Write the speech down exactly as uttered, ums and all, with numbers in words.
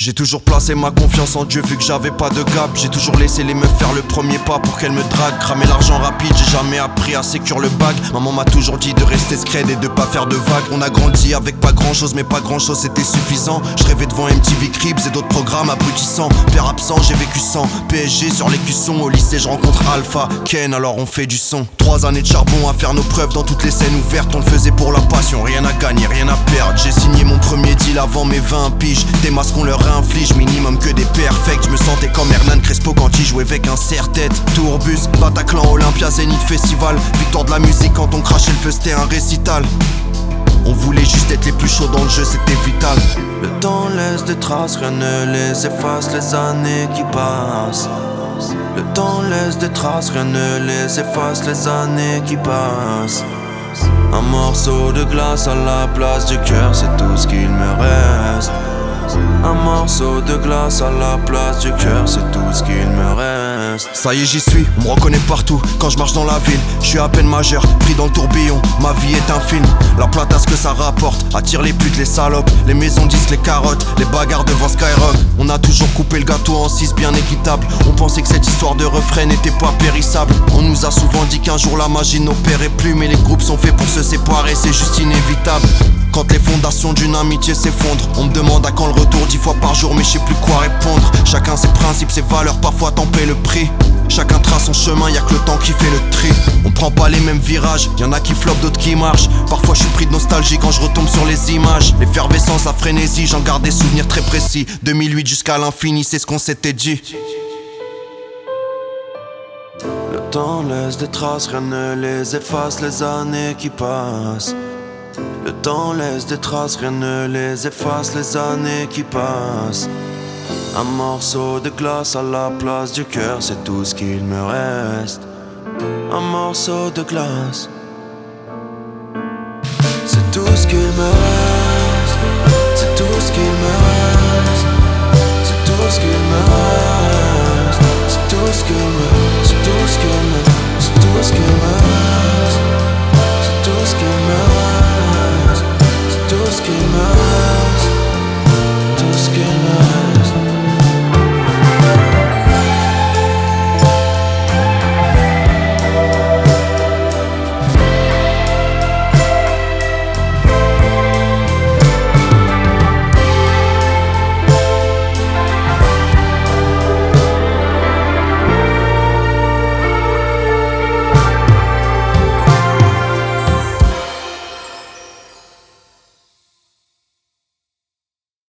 J'ai toujours placé ma confiance en Dieu vu que j'avais pas de gap. J'ai toujours laissé les meufs faire le premier pas pour qu'elles me draguent. Cramer l'argent rapide, j'ai jamais appris à sécure le bac. Maman m'a toujours dit de rester scred et de pas faire de vagues. On a grandi avec pas grand chose mais pas grand chose c'était suffisant. Je rêvais devant M T V Cribs et d'autres programmes abrutissants. Père absent, j'ai vécu sans P S G sur les cuissons. Au lycée je rencontre Alpha, Ken, alors on fait du son. Trois années de charbon à faire nos preuves dans toutes les scènes ouvertes. On le faisait pour la passion, rien à gagner, rien à perdre. J'ai signé mon premier deal avant mes vingt piges. Des masques on leur inflige, minimum que des perfects. Je me sentais comme Hernan Crespo quand il jouait avec un serre-tête. Tourbus, Bataclan, Olympia, Zénith, Festival. Victoire de la musique quand on crachait le feu, c'était un récital. On voulait juste être les plus chauds dans le jeu, c'était vital. Le temps laisse des traces, rien ne les efface, les années qui passent. Le temps laisse des traces, rien ne les efface, les années qui passent. Un morceau de glace à la place du cœur, c'est tout ce qu'il me reste. Un morceau de glace à la place du cœur, c'est tout ce qu'il me reste. Ça y est j'y suis, on me reconnaît partout quand je marche dans la ville. Je suis à peine majeur, pris dans le tourbillon, ma vie est un film. La plate à ce que ça rapporte, attire les putes, les salopes. Les maisons disent les carottes, les bagarres devant Skyrock. On a toujours coupé le gâteau en six bien équitable. On pensait que cette histoire de refrain n'était pas périssable. On nous a souvent dit qu'un jour la magie n'opérait plus. Mais les groupes sont faits pour se séparer, c'est juste inévitable. Quand les fondations d'une amitié s'effondrent, on me demande à quand le retour dix fois par jour, mais je sais plus quoi répondre. Chacun ses principes, ses valeurs, parfois tant paie le prix. Chacun trace son chemin, y'a que le temps qui fait le tri. On prend pas les mêmes virages, y'en a qui flopent, d'autres qui marchent. Parfois je suis pris de nostalgie quand je retombe sur les images. L'effervescence, la frénésie, j'en garde des souvenirs très précis. deux mille huit jusqu'à l'infini, c'est ce qu'on s'était dit. Le temps laisse des traces, rien ne les efface, les années qui passent. Le temps laisse des traces, rien ne les efface, les années qui passent. Un morceau de glace à la place du cœur, c'est tout ce qu'il me reste. Un morceau de glace, c'est tout ce qu'il me reste. C'est tout ce qu'il me reste. C'est tout ce qu'il me reste. C'est tout ce qu'il me reste. C'est tout ce qu'il me reste. C'est tout ce qu'il me reste.